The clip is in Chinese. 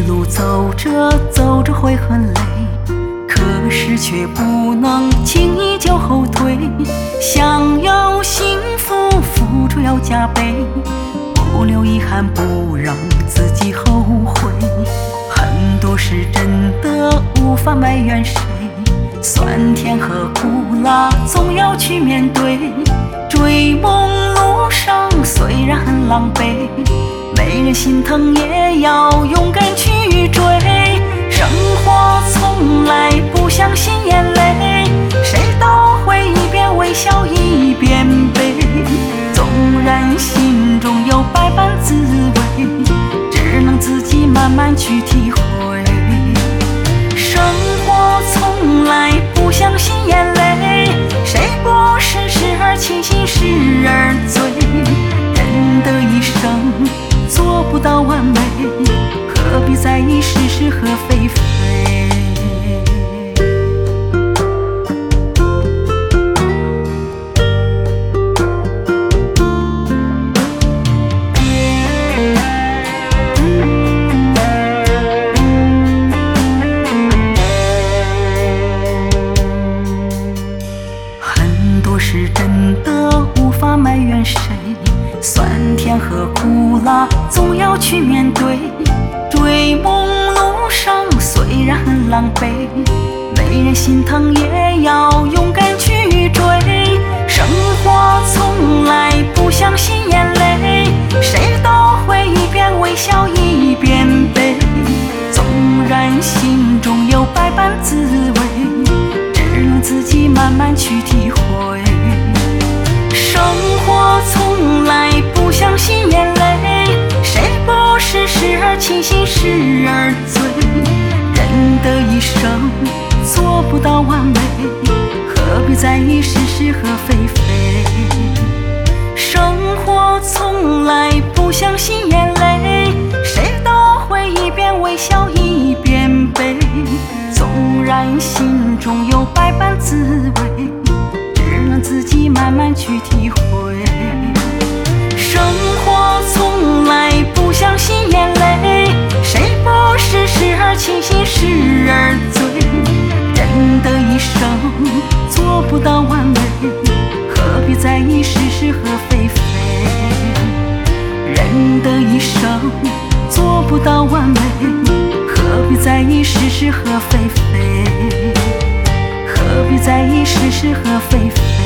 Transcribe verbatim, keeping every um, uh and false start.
路走着走着会很累，可是却不能轻易就后退。想要幸福，付出要加倍，不留遗憾，不让自己后悔。很多事真的无法埋怨谁，酸甜和苦辣总要去面对。追梦路上虽然很狼狈，没人心疼也要勇敢去追。生活从来不相信眼泪，谁都会一边微笑一边悲。纵然心中有百般滋味，只能自己慢慢去体会。生活从来不相信眼泪，谁不是时而清醒时而醉。人的一生做不到完美，何必在意是是和非非。很多事真的无法埋怨谁，酸甜和苦辣总要去面对。追梦路上虽然很狼狈，没人心疼也要勇敢去追。生活从来不相信眼泪，谁都会一边微笑一边悲。纵然心中有百般滋味，只能自己慢慢去体会。生活从来不相信眼泪，谁不是时而清醒时而醉。人的一生做不到完美，何必在意是是和非非。生活从来不相信眼泪，谁都会一边微笑一边悲。纵然心中有百般滋味，只能自己慢慢去体会。生活从来不相信眼泪，谁不是时而清醒时而醉。人的一生做不到完美，何必在意是是和非非。人的一生做不到完美，何必在意是是和非非。何必在意是是和非非。